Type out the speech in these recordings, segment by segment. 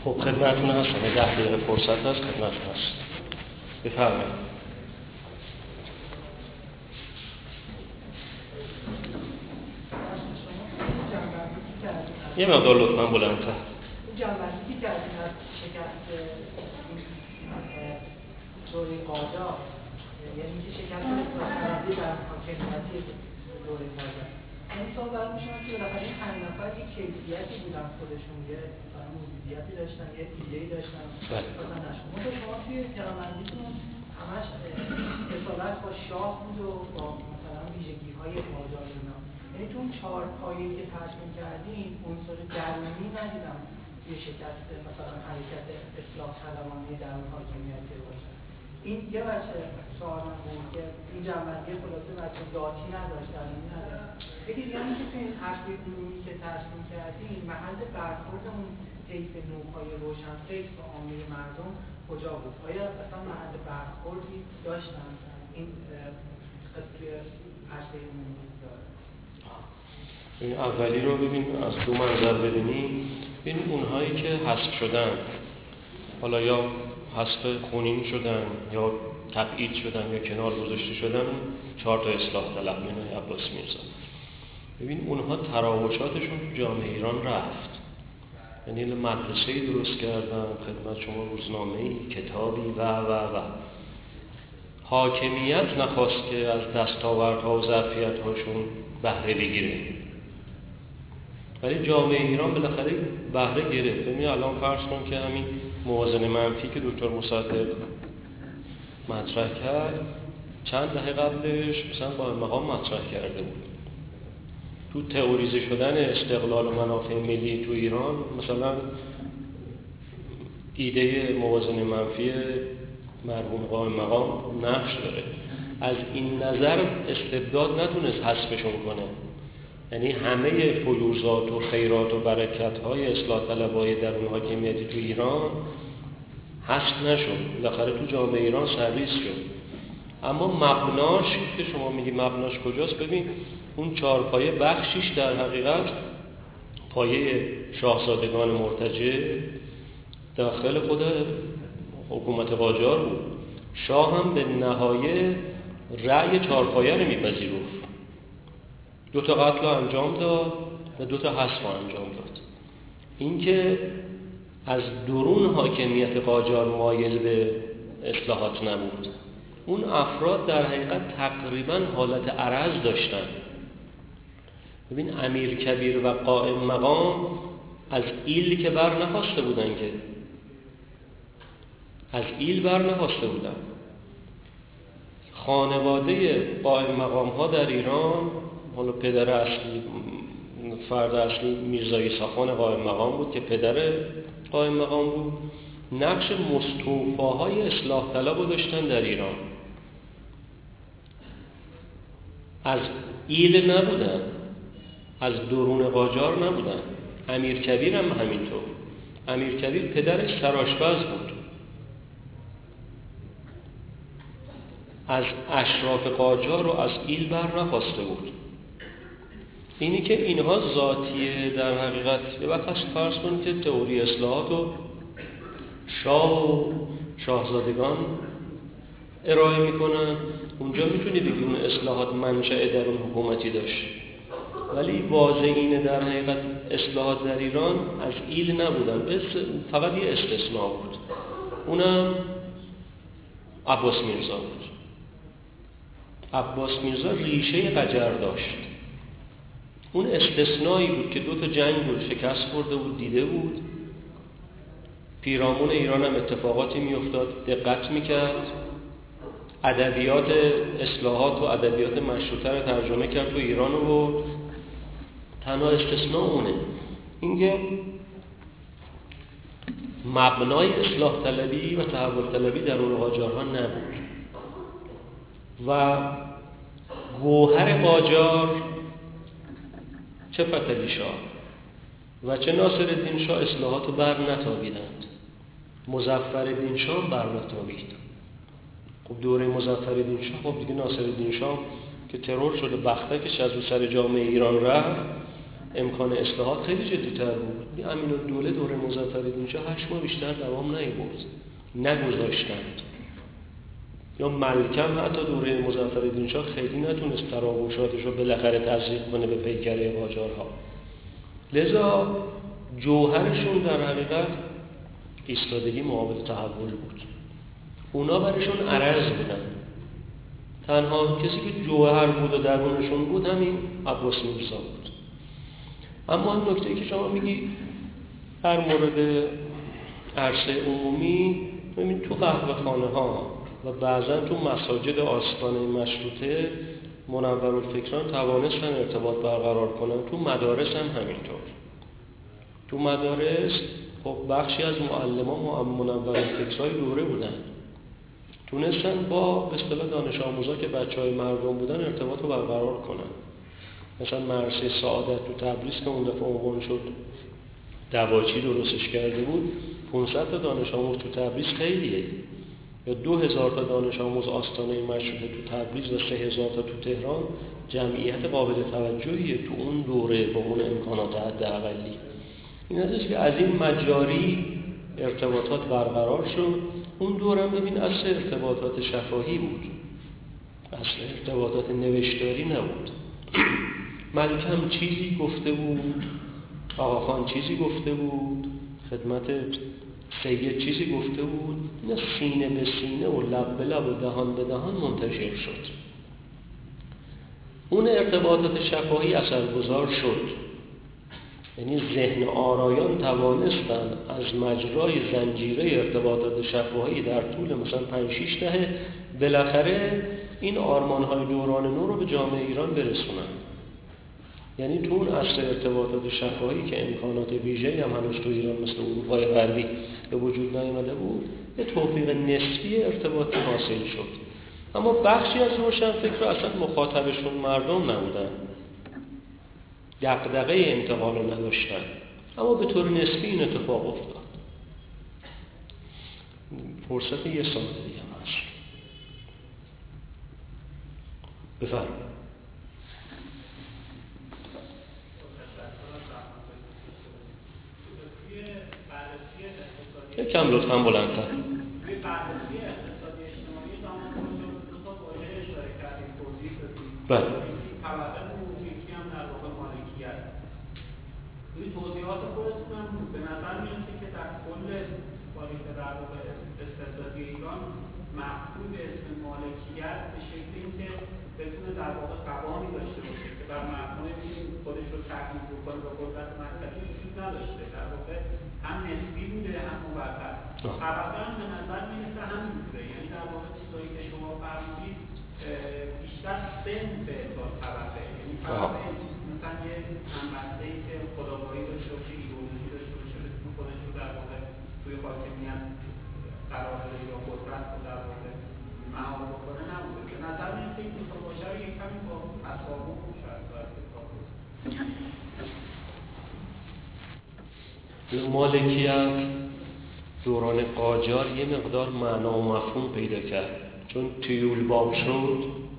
خب خدمتتون هستم، 10 دقیقه فرصت هست خدمتتون هست. بفرمایید. یه مقدار لطفاً بلندتر. جنبندی کردیم از شکست دوره قاجار، یعنی که شکست اصلاح‌طلبی در حاکمیتی دوره قاجار. این سوال برای میشن که بالاخره این 5 نفر یک کیفیتی بودن، خودشون یه موجودیتی داشتن، یه ایده‌ای داشتن. مثلا شما توی جنبندیتون همش اصالت با شاه بود و با مثلا ویژگی‌های قاجار اینا. یعنی تو اون 4 پایه‌ای که ترسیم کردیم عنصر درونی ندیدم یه شکست مثلا حرکت اصلاح طلبانه در حاکمیتی باشه. این یه بچه سوالم بود که این جنبندی خلاصه بچه ذاتی نداشت، درونی نداشت. یکی دیگه اینه که تو این تصویر علومی که ترسیم کردیم محل برخورد اون طیف نوپای روشنفکر با عامه مردم کجا بود؟ آیا اصلا محل برخوردی داشتن این توی عرصه عمومی داره؟ این اولی رو ببین، از دو منظر ببینیم. ببین اونهایی که حذف شدن، حالا یا حذف خونین شدن یا تبعید شدن یا کنار گذاشته شدن، 4 تا اصلاح طلب منهای عباس میرزا. ببین اونها تراوشاتشون تو جامعه ایران رفت، یعنی مدرسه‌ای درست کردن، خدمت شما روزنامه‌ای، کتابی و حاکمیت نخواست که از دستاوردها و ظرفیت‌هاشون بهره بگیره، ولی جامعه ایران بالاخره بهره گرفت. ببین الان فرض کن که همین موازنه منفی که دکتر مصدق مطرح کرد چند دهه قبلش مثلا با مقام مطرح کرده بود. تو تئوریزه شدن استقلال و منافع ملی تو ایران مثلا ایده موازنه منفی مرحوم قائم مقام نقش داره. از این نظر استبداد نتونست حذفشون کنه، یعنی همه فیوضات و خیرات و برکت‌های اصلاح طلبای درون حاکمیتی تو ایران حذف نشد، بالاخره تو جامعه ایران سرریز شد. اما مبناش که شما میگی مبناش کجاست، ببین اون 4 پایه بخشیش در حقیقت پایه شاهزادگان مرتجع داخل خود حکومت قاجار بود. شاه هم به نهایت رأی 4 پایه رو میپذیرفت، 2 تا قتل رو انجام داد و 2 تا حذف رو انجام داد. این که از درون حاکمیت قاجار مایل به اصلاحات نبود، اون افراد در حقیقت تقریبا حالت عرض داشتن. ببین امیرکبیر و قائم مقام از ایل که بر نخواسته بودن، که از ایل بر نخواسته بودن. خانواده قائم مقام ها در ایران، حالا پدر اصلی فرد اصلی میرزا عیسی‌خان قائم مقام بود که پدر قائم مقام بود، نقش مستوفاهای اصلاح طلب رو داشتن در ایران. از ایل نبودن، از درون قاجار نبودن. امیرکبیر هم همینطور. امیرکبیر پدرش سرآشپز بود، از اشراف قاجار و از ایل بر نخواسته بود. اینی که اینها ذاتیه در حقیقت. یه وقت فرض کنید که تئوری اصلاحات و شاه و شاهزادگان ارائه میکنن، اونجا میتونی بگی اون اصلاحات منشأ در اون حکومتی داشت، ولی واضحین در حقیقت اصلاحات در ایران از ایل نبودن، فقط یه استثناء بود، اونم عباس میرزا بود. عباس میرزا ریشه قجر داشت، اون استثنایی بود که 2 تا جنگ رو شکست خورده بود، دیده بود پیرامون ایران هم اتفاقاتی میافتاد، دقت میکرد، ادبیات اصلاحات و ادبیات مشروطه رو ترجمه کرد تو ایران و تنها استثناء اونه. اینکه مبنای اصلاح طلبی و تحول طلبی در اون قاجارها نبود و گوهر قاجار چه فتحعلی شاه و چه ناصرالدین شاه اصلاحات رو بر نتابیدند. مظفرالدین شاه بر نتابید. خب دوره مظفرالدین شاه، خب دیگه ناصرالدین شاه که ترور شده، بختکش از سر جامعه ایران رفت، امکان اصلاحات خیلی جدی‌تر بود. امین‌الدوله دوره مظفرالدین شاه 8 ماه بیشتر دوام نیاورد، نگذاشتند. یا ملکم حتی دوره مظفرالدین شاه خیلی نتونست تراوشاتش رو بالاخره تزریق کنه به پیکره قاجارها. لذا جوهرشون در حقیقت ایستادگی مقابل تحول بود. اونا برشون عرض بودن. تنها کسی که جوهر بود و درونشون بود همین عباس میرزا بود. اما این نکته‌ای که شما میگی در مورد عرصه عمومی، ببین تو قهوه‌خانه‌ها و بعضا تو مساجد آستانه مشروطه منورالفکران توانستن ارتباط برقرار کنن. تو مدارس هم همینطور. تو مدارس خب بخشی از معلمان منورالفکرای دوره بودن، تونستن با به اصطلاح دانش آموزا که بچهای مردم بودن ارتباط رو برقرار کنن. مثلا مدرسه سعادت تو تبریز که اون دفعه عنوان شد دواچی درستش کرده بود، 500 تا دانش آموز تو تبریز خیلیه، یا 2000 تا دانش آموز آستانه مشروطه تو تبریز و 3000 تا تو تهران، جمعیت قابل توجهیه تو اون دوره با اون امکانات حداقلی. این ازش که از این مجاری ارتباطات برقرار شد. اون دورم ببین اصل ارتباطات شفاهی بود، اصل ارتباطات نوشتاری نبود. ملکم چیزی گفته بود، آقاخان چیزی گفته بود، خدمت سید چیزی گفته بود، اینا سینه به سینه و لب به لب و دهان به دهان منتشر شد. اون ارتباطات شفاهی اثرگذار شد. یعنی ذهن آرایان توانستن از مجرای زنجیره ارتباطات شفاهی در طول مثلا 5-6 دهه بالاخره این آرمان‌های دوران نو رو به جامعه ایران برسونن. یعنی تو اون اصل ارتباطات شفاهی که امکانات ویژه‌ای هم هنوز تو ایران مثل اروپای غربی به وجود نیامده بود، یه توفیق نسبی ارتباطی حاصل شد. اما بخشی از روشنفکرها اصلا مخاطبشون مردم نبودن، دغدغه انتقال رو نداشتن، اما به طور نسبی این اتفاق افتاد. فرصت یه سال دیگه هم هست. بفرمایید. یکم لطفاً بلندتر. توی بررسی اقتصادی اجتماعی زمان دو تا واژه اشاره کردیم، توضیح دادیم. بله. طبقه عمومی، یکی هم در واقع مالکیت. توی توضیحات خودتون هم به نظر میاد که در کل تاریخ در واقع اقتصادی ایران مفهوم به اسم مالکیت به شکلی اینکه بتونه در واقع قوامی داشته باشه که بر مفهوم خودش رو تحمیل بکنه به قدرت مطلقی وجود نداشته. در واقع هم نسبی بوده هم مبرهن. طبقه هم به نظر میرسه همین بوده. یعنی در واقع چیزایی که شما فرمودید بیشتر صنف تا طبقه، یعنی طبقه مثلا یه همبسته‌ای که خودآگاهی داشته باشه، ایدئولوژی داشته باشه، بتونه خودش رو در واقع توی حاکمیت قرار بده یا قدرت رو در واقع مهار بکنه نبوده. به نظر میرسه این دو تا واژه رو یک کمی با تساوی شاید باید کار کنه. مالکیت دوران قاجار یه مقدار معنا و مفهوم پیدا کرد، چون تیول باب شد.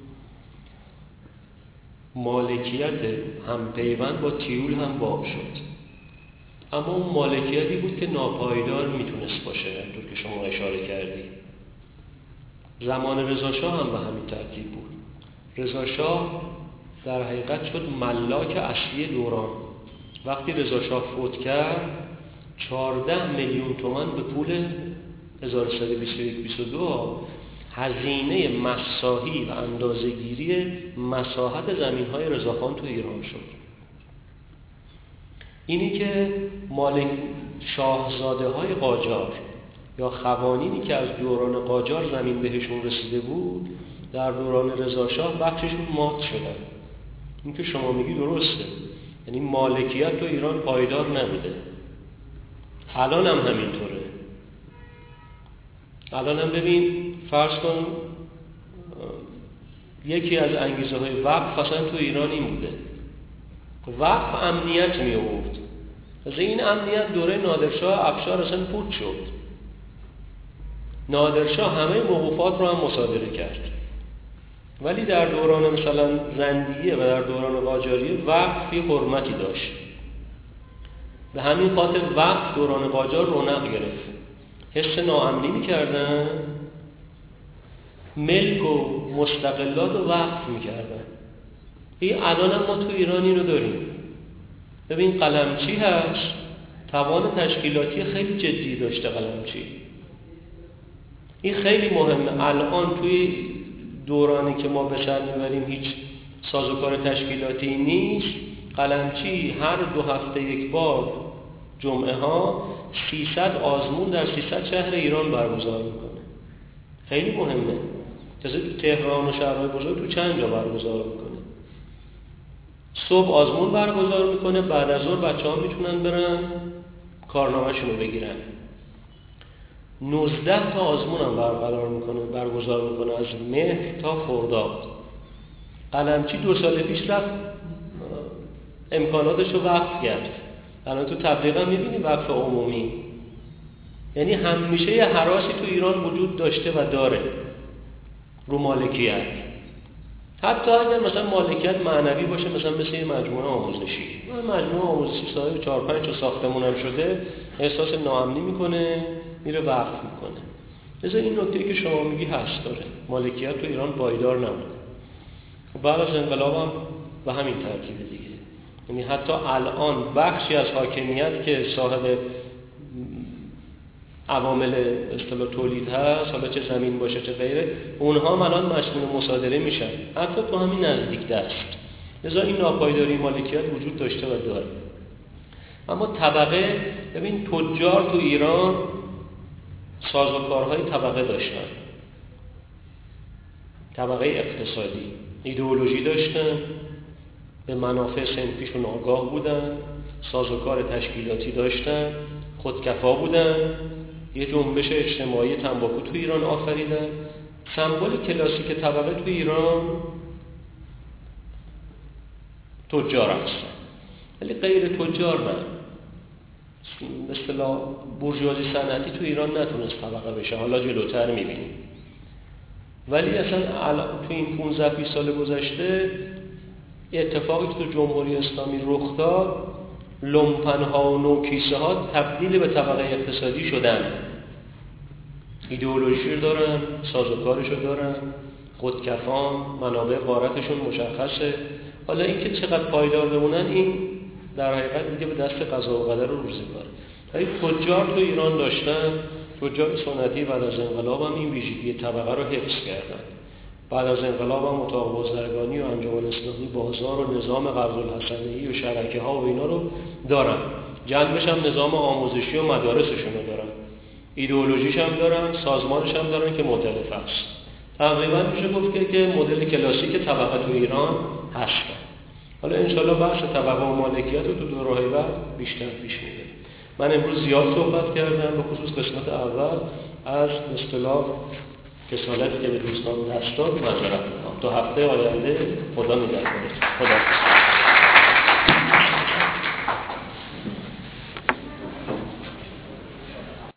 مالکیت هم پیوند با تیول هم باب شد، اما اون مالکیتی بود که ناپایدار میتونست باشه، همونطور که شما اشاره کردی. زمان رضا شاه هم به همین ترتیب بود. رضا شاه در حقیقت شد ملاک اصلی دوران. وقتی رضا شاه فوت کرد 14 میلیون تومان به پول 1121-22 هزینه مساحی و اندازه‌گیری مساحت زمین‌های رضاخان تو ایران شد. اینی که مال شاهزاده‌های قاجار یا خوانینی که از دوران قاجار زمین بهشون رسیده بود در دوران رضا شاه بخششون مات شدن. این که شما میگی درسته، یعنی مالکیت تو ایران پایدار نبوده. الان هم همینطوره. الان هم ببین فرض کن یکی از انگیزه های وقف اصلا تو ایران این بوده، وقف امنیت می آورد. از این امنیت دوره نادرشاه افشار اصلا پوچ شد. نادرشاه همه موقوفات رو هم مصادره کرد، ولی در دوران مثلا زندیه و در دوران قاجاریه وقف یه حرمتی داشت. به همین خاطر وقت دوران قاجار رونق گرفت. حس ناامنی میکردن، ملک و مستقلات رو وقف میکردن. این الان هم ما تو ایرانی رو داریم. ببین قلمچی هست، توان تشکیلاتی خیلی جدی داشته قلمچی. این خیلی مهمه. الان توی دورانی که ما به سر میبریم هیچ سازوکار تشکیلاتی نیست. قلمچی هر 2 هفته یک بار جمعه ها 300 آزمون در 300 شهر ایران برگزار میکنه. خیلی مهمه. تازه تو تهران و شهرهای بزرگ تو چند جا برگزار میکنه. صبح آزمون برگزار میکنه، بعد از ظهر بچه‌ها میتونن برن کارنامه‌شون رو بگیرن. 19 تا آزمون هم برگزار میکنه از مهر تا خرداد. قلمچی 2 سال پیش رفت امکاناتش رو وقف کرد. الان تو تبلیغ هم میبینی وقف عمومی. یعنی همیشه یه هراسی تو ایران وجود داشته و داره رو مالکیت. حتی اگر مثلا مالکیت معنوی باشه، مثلا مثل یه مجموعه آموزشی. مجموعه آموزشی صاحب 4-5 تا ساختمون هم شده، احساس ناامنی میکنه، میره وقف میکنه. لذا این نکته که شما میگی هست داره. مالکیت تو ایران پایدار نبوده. بعد از انقلاب هم به همین ترتیب دیگه. یعنی حتی الان بخشی از حاکمیت که صاحب عوامل اصطلاح تولید هست، حالا چه زمین باشه چه غیره، اونها هم الان مشمول مصادره میشن، حتی تو همین نزدیک دست. لذا این ناپایداری مالکیت وجود داشته و داره. اما طبقه، ببین تجار تو ایران سازوکارهای طبقه داشتن. طبقه اقتصادی ایدئولوژی داشتن، به منافع صنفیشون آگاه بودن، سازوکار تشکیلاتی داشتن، خودکفا بودن، یه جنبش اجتماعی تنباکو تو ایران آفریدن. سمبل کلاسیک طبقه تو ایران تجار هستن، ولی غیر تجار نه. به اصطلاح بورژوازی صنعتی تو ایران نتونست طبقه بشه، حالا جلوتر میبینیم. ولی اصلا تو این 15-20 سال گذشته اتفاقی که تو جمهوری اسلامی رخ داد، لومپن‌ها و نوکیسه ها تبدیل به طبقه اقتصادی شدن. ایدئولوژی دارن، سازوکارشو دارن، خودکفان، منابع غارتشون مشخصه. حالا اینکه چقدر پایدار بمونن، این در حقیقت دیگه به دست قضا و قدر و روزگاره. ولی تجار تو ایران داشتن، تجار سنتی بعد از انقلاب هم این ویژگی طبقه رو حفظ کردن. بعد از انقلاب هم اتاق بازرگانی و انجمن اصلاحی بازار و نظام قرض الحسنه‌ای و شبکه ها و اینا رو دارن. جنبش هم نظام آموزشی و مدارسشون رو دارن. ایدئولوژیش هم دارن، سازمانش هم دارن که مختلف است. تقریبا میشه گفت که مدل کلاسیک طبقه تو ایران هست. حالا انشالله بحث طبقه و مالکیت رو تو دوره‌های بعد بیشتر پیش میره. من امروز زیاد صحبت کردم، به خصوص قسمت اول از اصطلاح کسالتی که به دوستان دست داد معذرت می‌خوام. تا هفته آینده خدا نگهدار. خدا